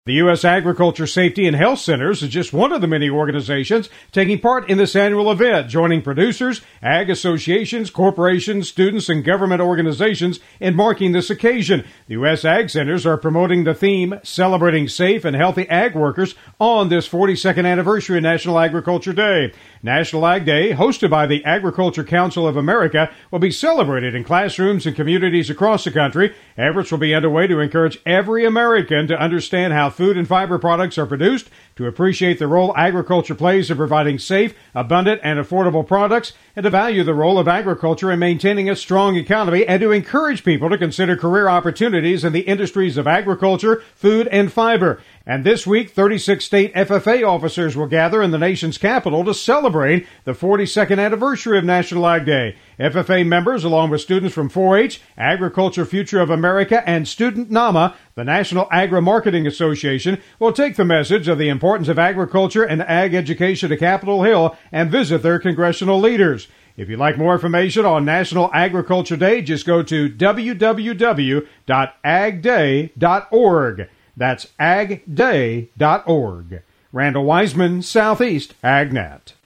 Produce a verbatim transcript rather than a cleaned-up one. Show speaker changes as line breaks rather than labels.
The U S Agriculture Safety and Health Centers is just one of the many organizations taking part in this annual event, joining producers, ag associations, corporations, students, and government organizations in marking this occasion. The U S Ag Centers are promoting the theme, Celebrating Safe and Healthy Ag Workers, on this forty-second anniversary of National Agriculture Day. National Ag Day, hosted by the Agriculture Council of America, will be celebrated in classrooms and communities across the country. Efforts will be underway to encourage every American to understand how food and fiber products are produced, to appreciate the role agriculture plays in providing safe, abundant, and affordable products, and to value the role of agriculture in maintaining a strong economy, and to encourage people to consider career opportunities in the industries of agriculture, food, and fiber. And this week, thirty-six state F F A officers will gather in the nation's capital to celebrate the forty-second anniversary of National Ag Day. F F A members, along with students from four H, Agriculture Future of America, and Student NAMA, the National Agri-Marketing Association, will take the message of the importance of agriculture and ag education to Capitol Hill and visit their congressional leaders. If you'd like more information on National Agriculture Day, just go to w w w dot ag day dot org. That's ag day dot org. Randall Wiseman, Southeast AgNet.